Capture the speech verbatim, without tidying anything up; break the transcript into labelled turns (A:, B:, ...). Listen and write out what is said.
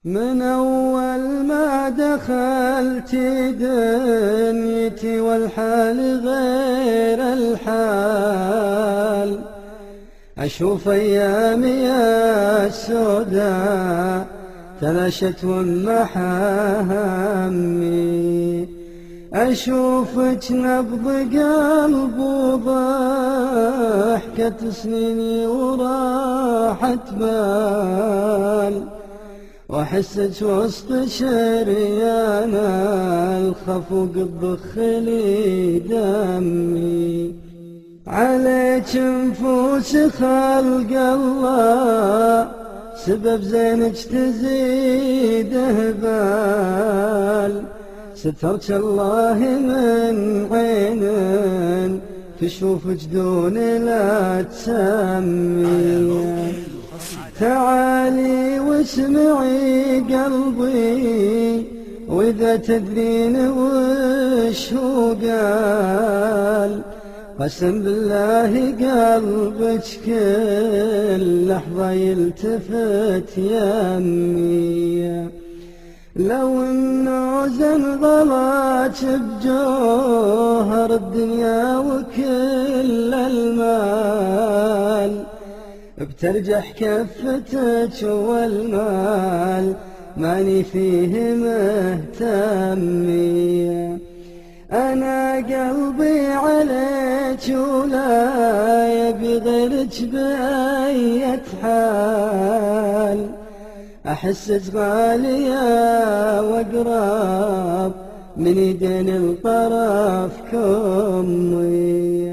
A: من أول ما دخلت دنيتي والحال غير الحال، أشوف أيامي السوداء تلاشت وانمحى همي، أشوفك نبض قلب وضحكة سنيني وراحت بال، وأحسك وسط شريان الخفوق تضخ لي دمي، عليك نفوس خلق الله سبب زينك تزيد هبال، سترك الله من عين تشوفك دون لا تسمي. تعالي واسمعي قلبي وإذا تدرين وش هو قال، قسم بالله قلبك كل لحظة يلتفت يمي، لو انه زنظلت بجوهر الدنيا وكل المال، بترجح كفتك والمال ماني فيه مهتمي. أنا قلبي عليك ولا يبي غيرك بأية حال، أحسك غالية وأقرب من يدين الطرف كمي.